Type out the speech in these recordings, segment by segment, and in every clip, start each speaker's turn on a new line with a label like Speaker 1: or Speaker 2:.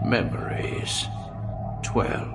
Speaker 1: Memories. 12.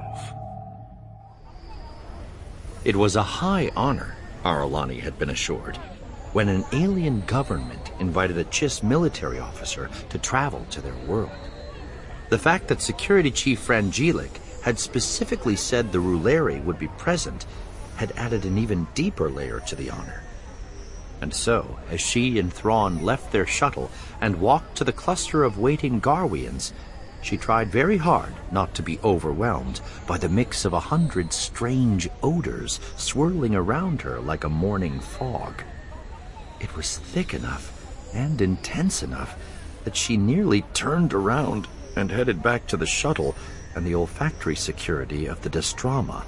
Speaker 2: It was a high honor, Aralani had been assured, when an alien government invited a Chiss military officer to travel to their world. The fact that Security Chief Frangelic had specifically said the Ruleri would be present had added an even deeper layer to the honor. And so, as she and Thrawn left their shuttle and walked to the cluster of waiting Garwians, she tried very hard not to be overwhelmed by the mix of 100 strange odors swirling around her like a morning fog. It was thick enough and intense enough that she nearly turned around and headed back to the shuttle and the olfactory security of the Destrama.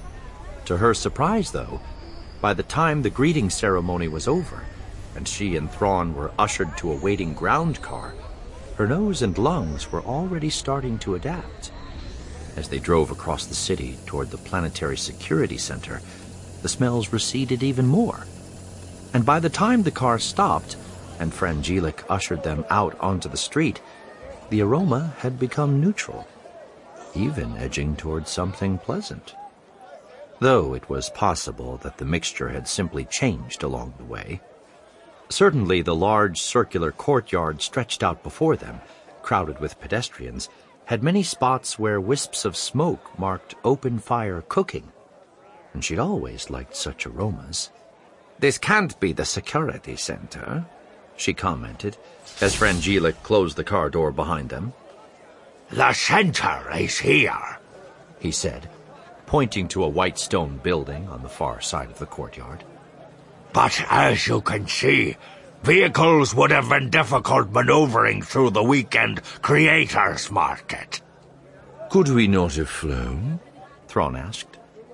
Speaker 2: To her surprise, though, by the time the greeting ceremony was over and she and Thrawn were ushered to a waiting ground car, her nose and lungs were already starting to adapt. As they drove across the city toward the Planetary Security Center, the smells receded even more. And by the time the car stopped and Frangelic ushered them out onto the street, the aroma had become neutral, even edging toward something pleasant. Though it was possible that the mixture had simply changed along the way. Certainly the large circular courtyard stretched out before them, crowded with pedestrians, had many spots where wisps of smoke marked open fire cooking, and she'd always liked such aromas. "This can't be the security center," she commented, as Frangelic closed the car door behind them.
Speaker 3: "The center is here,"
Speaker 2: he said, pointing to a white stone building on the far side of the courtyard.
Speaker 3: "But as you can see, vehicles would have been difficult maneuvering through the weekend creators market."
Speaker 1: Could we not have flown?
Speaker 2: Thrawn asked.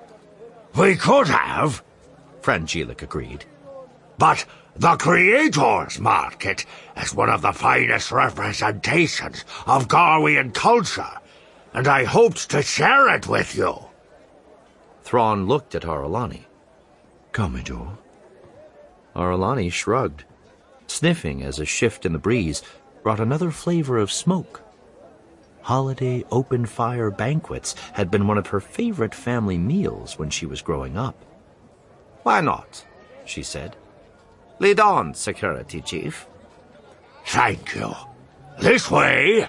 Speaker 3: "We could have,"
Speaker 2: Frangelic agreed.
Speaker 3: "but the creators market is one of the finest representations of Garwian culture, and I hoped to share it with you."
Speaker 2: Thrawn looked at Aralani.
Speaker 1: Commodore?
Speaker 2: Aralani shrugged, sniffing as a shift in the breeze brought another flavor of smoke. Holiday open-fire banquets had been one of her favorite family meals when she was growing up. "Why not?" she said. "Lead on, Security Chief."
Speaker 3: "Thank you. This way."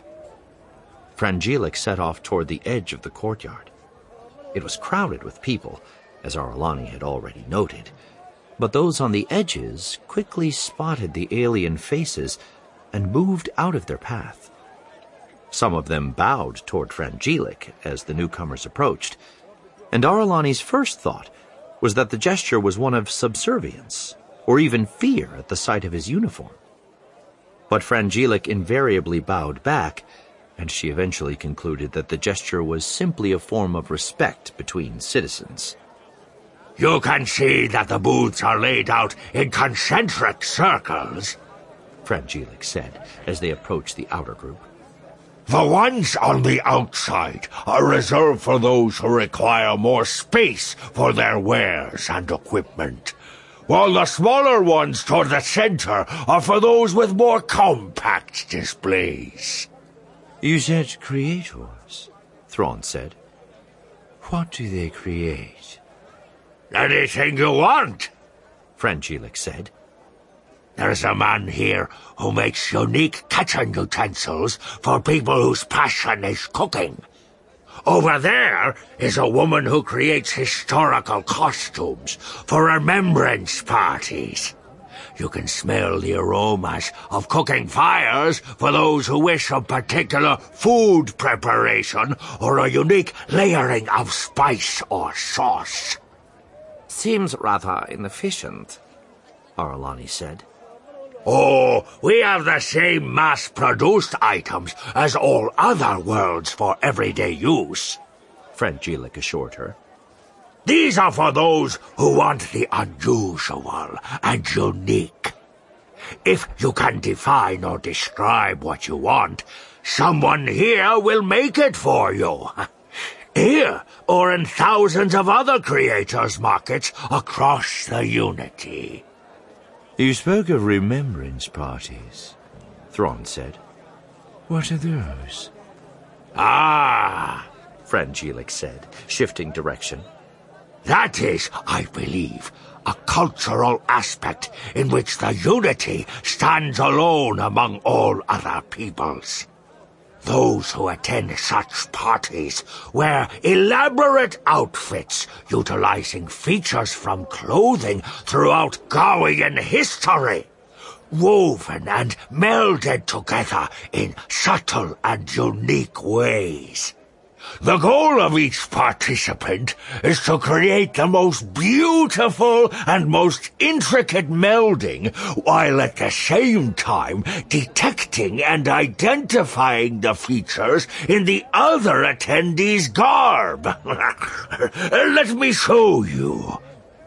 Speaker 2: Frangelic set off toward the edge of the courtyard. It was crowded with people, as Aralani had already noted, but those on the edges quickly spotted the alien faces and moved out of their path. Some of them bowed toward Frangelic as the newcomers approached, and Aralani's first thought was that the gesture was one of subservience, or even fear at the sight of his uniform. But Frangelic invariably bowed back, and she eventually concluded that the gesture was simply a form of respect between citizens.
Speaker 3: "You can see that the booths are laid out in concentric circles,"
Speaker 2: Frangelic said as they approached the outer group.
Speaker 3: "The ones on the outside are reserved for those who require more space for their wares and equipment, while the smaller ones toward the center are for those with more compact displays."
Speaker 1: You said creators,
Speaker 2: Thrawn said.
Speaker 1: What do they create?
Speaker 3: "Anything you want,"
Speaker 2: Frangelic said.
Speaker 3: "There's a man here who makes unique kitchen utensils for people whose passion is cooking. Over there is a woman who creates historical costumes for remembrance parties. You can smell the aromas of cooking fires for those who wish a particular food preparation or a unique layering of spice or sauce."
Speaker 2: "Seems rather inefficient," Aralani said.
Speaker 3: "Oh, we have the same mass-produced items as all other worlds for everyday use,"
Speaker 2: Frangelic assured her.
Speaker 3: "These are for those who want the unusual and unique. If you can define or describe what you want, someone here will make it for you. Here, or in thousands of other creators' markets across the Unity."
Speaker 1: You spoke of remembrance parties,
Speaker 2: Thrawn said.
Speaker 1: What are those?
Speaker 3: Ah,
Speaker 2: Frangelic said, shifting direction.
Speaker 3: that is, I believe, a cultural aspect in which the unity stands alone among all other peoples. Those who attend such parties wear elaborate outfits utilizing features from clothing throughout Gawain history, woven and melded together in subtle and unique ways. The goal of each participant is to create the most beautiful and most intricate melding, while at the same time detecting and identifying the features in the other attendees' garb. Let me show you.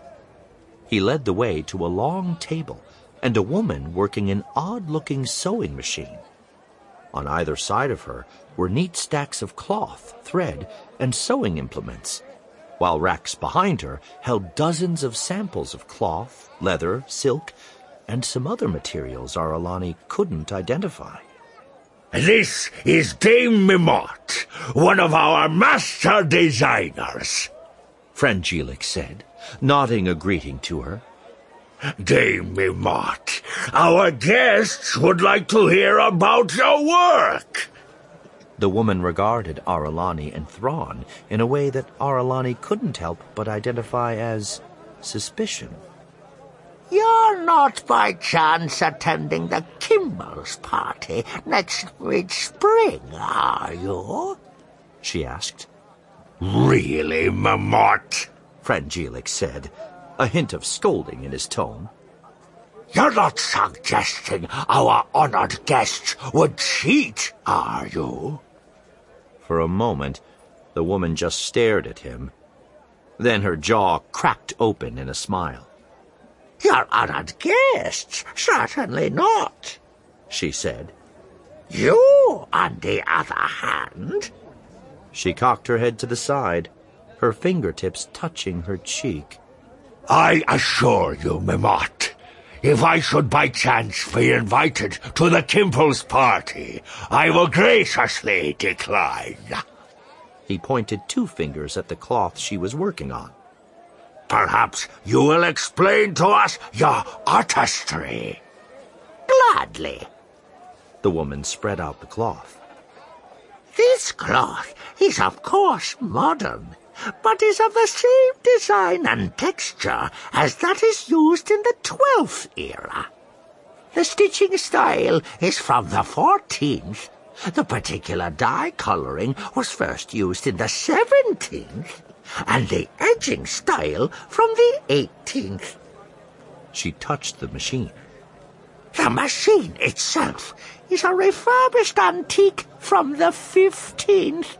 Speaker 2: He led the way to a long table and a woman working an odd-looking sewing machine. On either side of her were neat stacks of cloth, thread, and sewing implements, while racks behind her held dozens of samples of cloth, leather, silk, and some other materials Aralani couldn't identify.
Speaker 3: This is Dame Mimot, one of our master designers,
Speaker 2: Frangelic said, nodding a greeting to her.
Speaker 3: Dame Mimot, our guests would like to hear about your work.
Speaker 2: The woman regarded Aralani and Thrawn in a way that Aralani couldn't help but identify as suspicion.
Speaker 3: You're not by chance attending the Kimball's party next spring, are you?
Speaker 2: She asked.
Speaker 3: Really, Mimot?
Speaker 2: Frangelic said, a hint of scolding in his tone.
Speaker 3: You're not suggesting our honored guests would cheat, are you?
Speaker 2: For a moment, the woman just stared at him. Then her jaw cracked open in a smile.
Speaker 3: Your honored guests, certainly not,
Speaker 2: she said.
Speaker 3: You, on the other hand...
Speaker 2: She cocked her head to the side, her fingertips touching her cheek.
Speaker 3: I assure you, Mimot, if I should by chance be invited to the Kimball's party, I will graciously decline.
Speaker 2: He pointed 2 fingers at the cloth she was working on.
Speaker 3: Perhaps you will explain to us your artistry. Gladly.
Speaker 2: The woman spread out the cloth.
Speaker 3: This cloth is of course modern, but is of the same design and texture as that is used in the 12th era. The stitching style is from the 14th. The particular dye coloring was first used in the 17th, and the edging style from the 18th.
Speaker 2: She touched the machine.
Speaker 3: The machine itself is a refurbished antique from the 15th.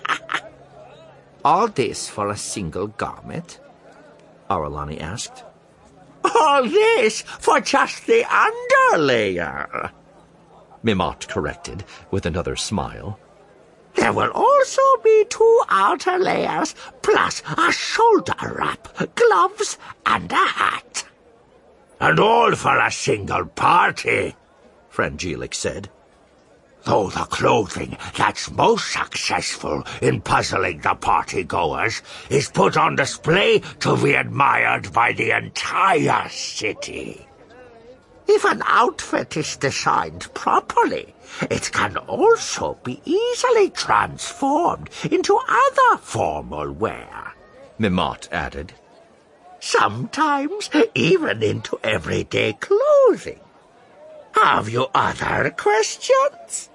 Speaker 4: All this for a single garment?
Speaker 2: Aralani asked.
Speaker 3: All this for just the underlayer,
Speaker 2: Mimot corrected with another smile.
Speaker 3: There will also be 2 outer layers, plus a shoulder wrap, gloves, and a hat. And all for a single party,
Speaker 2: Frangelic said.
Speaker 3: Though the clothing that's most successful in puzzling the partygoers is put on display to be admired by the entire city. If an outfit is designed properly, it can also be easily transformed into other formal wear,
Speaker 2: Mimot added.
Speaker 3: Sometimes even into everyday clothing. Have you other questions?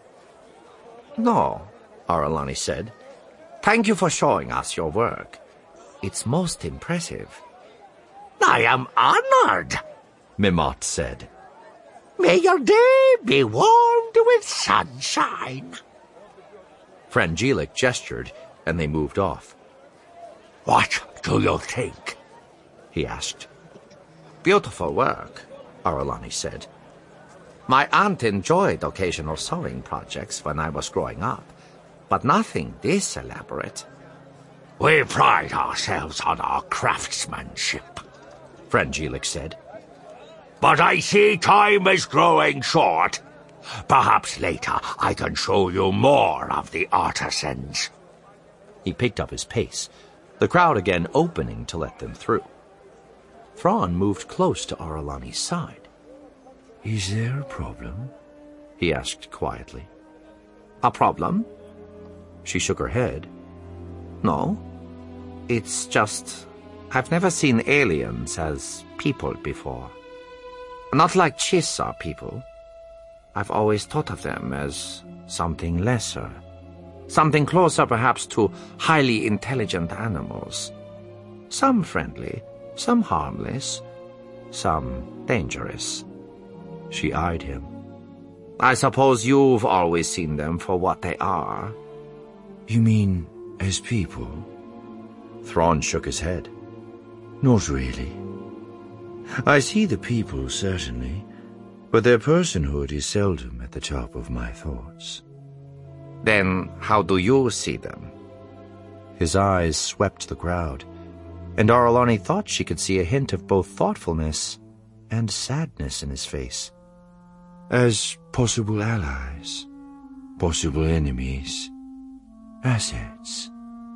Speaker 4: No, Aralani said. Thank you for showing us your work. It's most impressive.
Speaker 3: I am honored,
Speaker 2: Mimot said.
Speaker 3: May your day be warmed with sunshine.
Speaker 2: Frangelic gestured, and they moved off.
Speaker 3: What do you think?
Speaker 2: He asked.
Speaker 4: Beautiful work, Aralani said. My aunt enjoyed occasional sewing projects when I was growing up, but nothing this elaborate.
Speaker 3: We pride ourselves on our craftsmanship,
Speaker 2: Frangelic said.
Speaker 3: But I see time is growing short. Perhaps later I can show you more of the artisans.
Speaker 2: He picked up his pace, the crowd again opening to let them through. Thrawn moved close to Aralani's side.
Speaker 1: Is there a problem?
Speaker 2: He asked quietly. A problem? She shook her head. No. It's just, I've never seen aliens as people before. Not like Chiss are people. I've always thought of them as something lesser. Something closer perhaps to highly intelligent animals. Some friendly, some harmless, some dangerous. She eyed him. I suppose you've always seen them for what they are.
Speaker 1: You mean as people?
Speaker 2: Thrawn shook his head.
Speaker 1: Not really. I see the people, certainly, but their personhood is seldom at the top of my thoughts.
Speaker 2: Then how do you see them? His eyes swept the crowd, and Aralani thought she could see a hint of both thoughtfulness and sadness in his face.
Speaker 1: As possible allies, possible enemies, assets.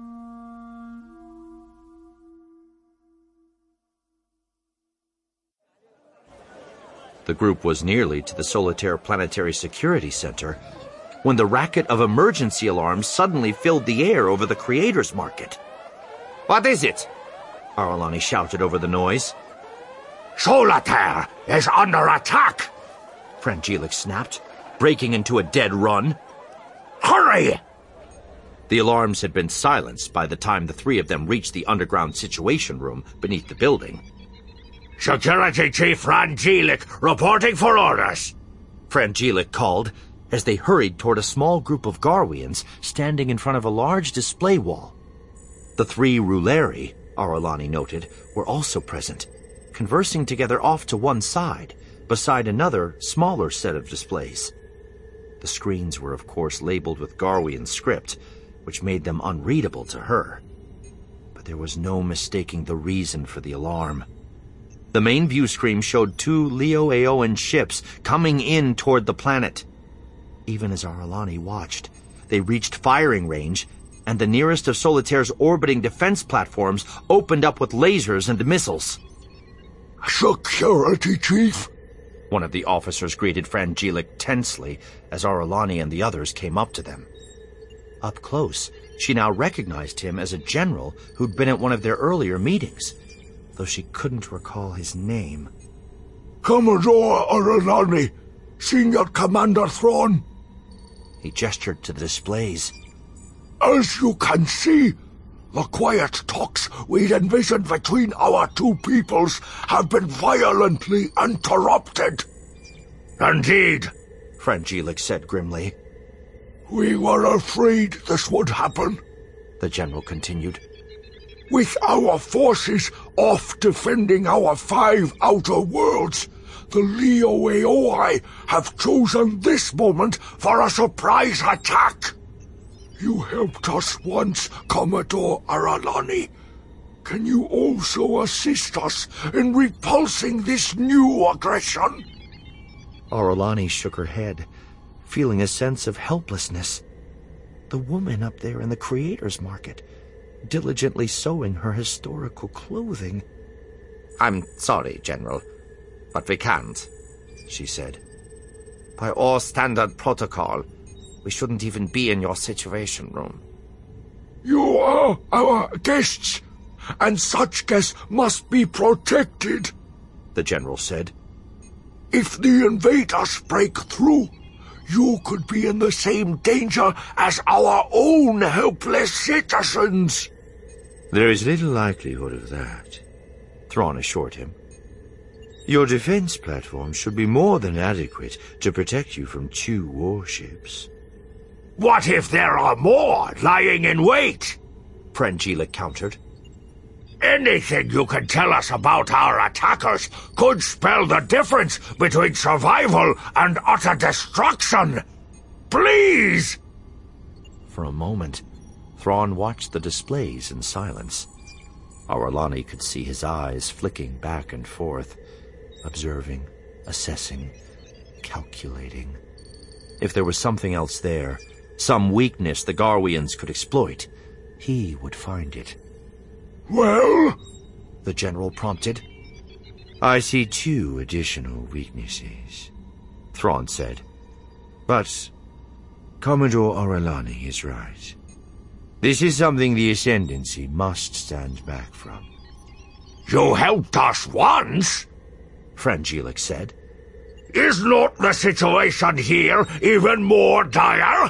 Speaker 2: The group was nearly to the Solitaire Planetary Security Center when the racket of emergency alarms suddenly filled the air over the Creators Market. What is it? Aralani shouted over the noise.
Speaker 3: Solitaire is under attack!
Speaker 2: Frangelic snapped, breaking into a dead run.
Speaker 3: Hurry!
Speaker 2: The alarms had been silenced by the time the three of them reached the underground situation room beneath the building.
Speaker 3: Security Chief Frangelic reporting for orders.
Speaker 2: Frangelic called as they hurried toward a small group of Garwians standing in front of a large display wall. The three Ruleri, Aralani noted, were also present, conversing together off to one side, beside another, smaller set of displays. The screens were, of course, labeled with Garwian script, which made them unreadable to her. But there was no mistaking the reason for the alarm. The main view screen showed two Leo-Aoan ships coming in toward the planet. Even as Aralani watched, they reached firing range, and the nearest of Solitaire's orbiting defense platforms opened up with lasers and missiles.
Speaker 3: Security Chief?
Speaker 2: One of the officers greeted Frangelic tensely as Aralani and the others came up to them. Up close, she now recognized him as a general who'd been at one of their earlier meetings, though she couldn't recall his name.
Speaker 3: Commodore Aralani, Senior Commander Thrawn.
Speaker 2: He gestured to the displays.
Speaker 3: As you can see, the quiet talks we'd envisioned between our two peoples have been violently interrupted. Indeed,
Speaker 2: Frangelic said grimly.
Speaker 3: We were afraid this would happen,
Speaker 2: the general continued.
Speaker 3: With our forces off defending our 5 outer worlds, the Leo-Aoi have chosen this moment for a surprise attack. You helped us once, Commodore Aralani. Can you also assist us in repulsing this new aggression?
Speaker 2: Aralani shook her head, feeling a sense of helplessness. The woman up there in the Creators Market, diligently sewing her historical clothing. I'm sorry, General, but we can't, she said. By all standard protocol, we shouldn't even be in your situation room.
Speaker 3: You are our guests, and such guests must be protected,
Speaker 2: the general said.
Speaker 3: If the invaders break through, you could be in the same danger as our own helpless citizens.
Speaker 1: There is little likelihood of that,
Speaker 2: Thrawn assured him.
Speaker 1: Your defense platform should be more than adequate to protect you from 2 warships.
Speaker 3: What if there are more lying in wait?
Speaker 2: Frangelic countered.
Speaker 3: Anything you can tell us about our attackers could spell the difference between survival and utter destruction. Please!
Speaker 2: For a moment, Thrawn watched the displays in silence. Aralani could see his eyes flicking back and forth, observing, assessing, calculating. If there was something else there, some weakness the Garwians could exploit, he would find it.
Speaker 3: Well?
Speaker 2: The general prompted.
Speaker 1: I see 2 additional weaknesses,
Speaker 2: Thrawn said.
Speaker 1: But Commodore Orlani is right. This is something the Ascendancy must stand back from.
Speaker 3: You helped us once,
Speaker 2: Frangelic said.
Speaker 3: Is not the situation here even more dire?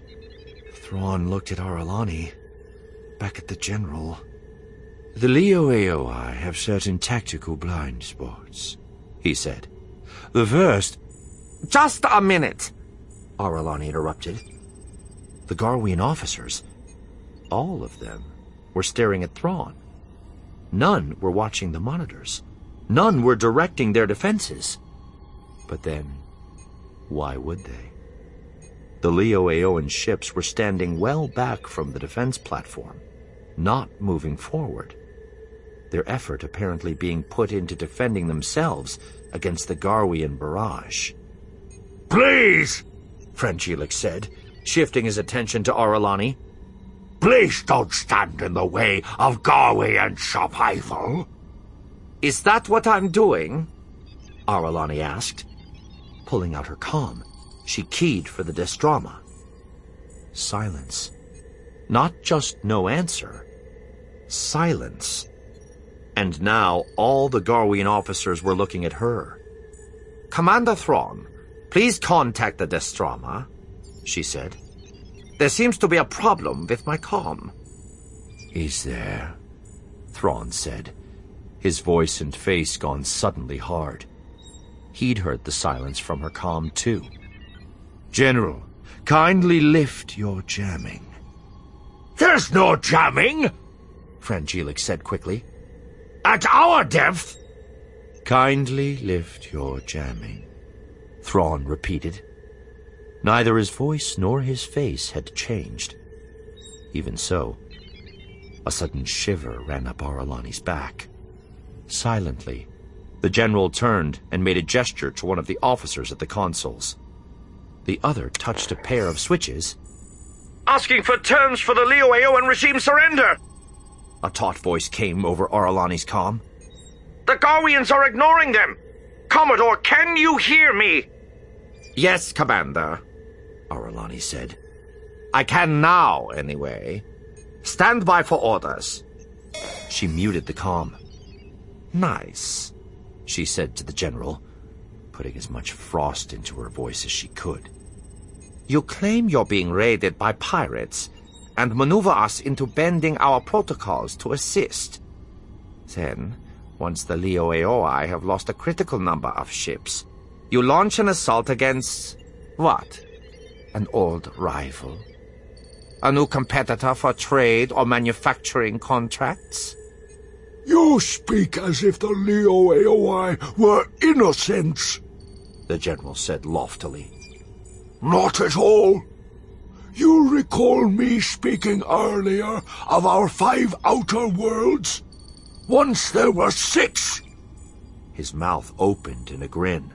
Speaker 2: Thrawn looked at Orlani, back at the general.
Speaker 1: The Leo Aoi have certain tactical blind spots,
Speaker 2: he said.
Speaker 1: The first...
Speaker 4: Just a minute,
Speaker 2: Orlani interrupted. The Garwian officers, all of them, were staring at Thrawn. None were watching the monitors. None were directing their defenses. But then, why would they? The Leo Aoan ships were standing well back from the defense platform, not moving forward. Their effort apparently being put into defending themselves against the Garwian barrage.
Speaker 3: Please,
Speaker 2: Frangelic said, shifting his attention to Orlani.
Speaker 3: Please don't stand in the way of Garwian survival.
Speaker 4: Is that what I'm doing?
Speaker 2: Orlani asked. Pulling out her comm, she keyed for the Destrama. Silence. Not just no answer. Silence. And now all the Garwian officers were looking at her.
Speaker 4: Commander Thrawn, please contact the Destrama, she said. There seems to be a problem with my comm.
Speaker 1: Is there?
Speaker 2: Thrawn said, his voice and face gone suddenly hard. He'd heard the silence from her comm, too.
Speaker 1: General, kindly lift your jamming.
Speaker 3: There's no jamming,
Speaker 2: Frangelic said quickly.
Speaker 3: At our depth.
Speaker 1: Kindly lift your jamming,
Speaker 2: Thrawn repeated. Neither his voice nor his face had changed. Even so, a sudden shiver ran up Orlani's back. Silently, the general turned and made a gesture to one of the officers at the consoles. The other touched a pair of switches.
Speaker 5: Asking for terms for the Leo Aoan regime surrender!
Speaker 2: A taut voice came over Orlani's comm.
Speaker 5: The Garwians are ignoring them! Commodore, can you hear me?
Speaker 4: Yes, Commander, Orlani said. I can now, anyway. Stand by for orders.
Speaker 2: She muted the comm.
Speaker 4: Nice,
Speaker 2: she said to the general, putting as much frost into her voice as she could.
Speaker 4: You claim you're being raided by pirates and maneuver us into bending our protocols to assist. Then, once the Leo Aoi have lost a critical number of ships, you launch an assault against... what? An old rival? A new competitor for trade or manufacturing contracts?
Speaker 3: You speak as if the Leo Aoi were innocents,
Speaker 2: the general said loftily.
Speaker 3: Not at all. You recall me speaking earlier of our 5 outer worlds? Once there were 6.
Speaker 2: His mouth opened in a grin.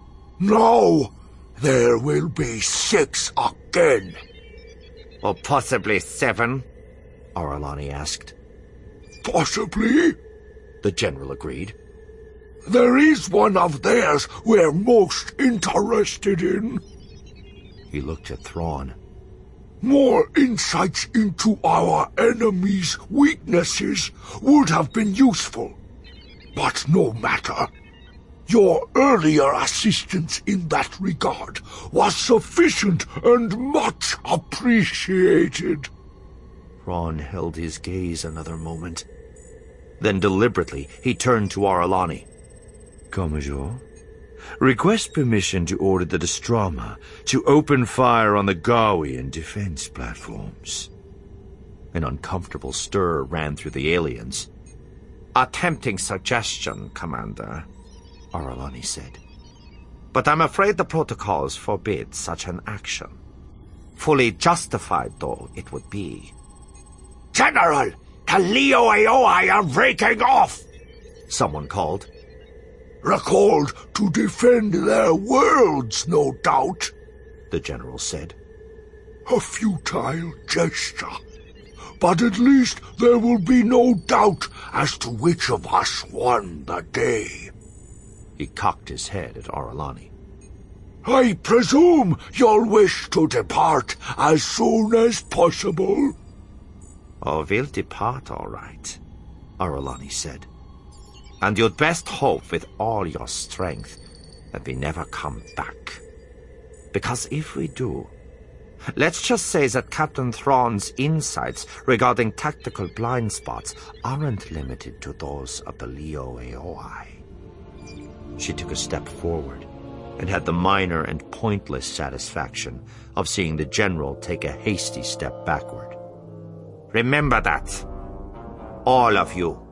Speaker 3: Now there will be 6 again.
Speaker 4: Or possibly 7?
Speaker 2: Orlani asked.
Speaker 3: Possibly,
Speaker 2: the general agreed.
Speaker 3: There is one of theirs we're most interested in.
Speaker 2: He looked at Thrawn.
Speaker 3: More insights into our enemy's weaknesses would have been useful. But no matter. Your earlier assistance in that regard was sufficient and much appreciated.
Speaker 2: Thrawn held his gaze another moment. Then deliberately he turned to Orlani.
Speaker 1: Commodore, request permission to order the Destrama to open fire on the Garwian defense platforms.
Speaker 2: An uncomfortable stir ran through the aliens.
Speaker 4: A tempting suggestion, Commander,
Speaker 2: Orlani said.
Speaker 4: But I'm afraid the protocols forbid such an action. Fully justified, though, it would be.
Speaker 3: General, the Leo Aoi are breaking off!
Speaker 2: Someone called.
Speaker 3: Recalled to defend their worlds, no doubt.
Speaker 2: the general said.
Speaker 3: A futile gesture. But at least there will be no doubt as to which of us won the day.
Speaker 2: He cocked his head at Aralani.
Speaker 3: I presume you'll wish to depart as soon as possible.
Speaker 4: Oh, we'll depart all right, Aralani said. And you'd best hope with all your strength that we never come back. Because if we do, let's just say that Captain Thrawn's insights regarding tactical blind spots aren't limited to those of the Leo Aoi. She took a step forward and had the minor and pointless satisfaction of seeing the general take a hasty step backward. Remember that, all of you.